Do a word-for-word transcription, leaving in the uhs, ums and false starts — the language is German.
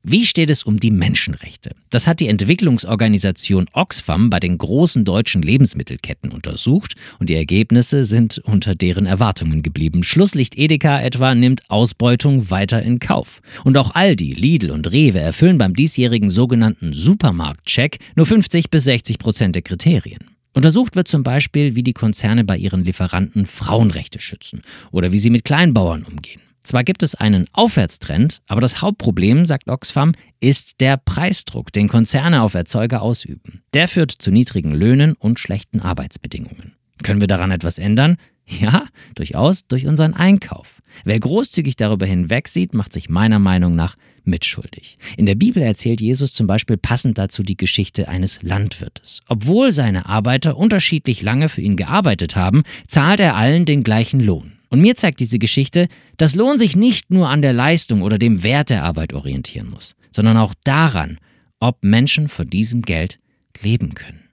Wie steht es um die Menschenrechte? Das hat die Entwicklungsorganisation Oxfam bei den großen deutschen Lebensmittelketten untersucht und die Ergebnisse sind unter deren Erwartungen geblieben. Schlusslicht Edeka etwa nimmt Ausbeutung weiter in Kauf. Und auch Aldi, Lidl und Rewe erfüllen beim diesjährigen sogenannten Supermarktcheck nur fünfzig bis sechzig Prozent der Kriterien. Untersucht wird zum Beispiel, wie die Konzerne bei ihren Lieferanten Frauenrechte schützen oder wie sie mit Kleinbauern umgehen. Zwar gibt es einen Aufwärtstrend, aber das Hauptproblem, sagt Oxfam, ist der Preisdruck, den Konzerne auf Erzeuger ausüben. Der führt zu niedrigen Löhnen und schlechten Arbeitsbedingungen. Können wir daran etwas ändern? Ja, durchaus durch unseren Einkauf. Wer großzügig darüber hinwegsieht, macht sich meiner Meinung nach mitschuldig. In der Bibel erzählt Jesus zum Beispiel passend dazu die Geschichte eines Landwirtes. Obwohl seine Arbeiter unterschiedlich lange für ihn gearbeitet haben, zahlt er allen den gleichen Lohn. Und mir zeigt diese Geschichte, dass Lohn sich nicht nur an der Leistung oder dem Wert der Arbeit orientieren muss, sondern auch daran, ob Menschen von diesem Geld leben können.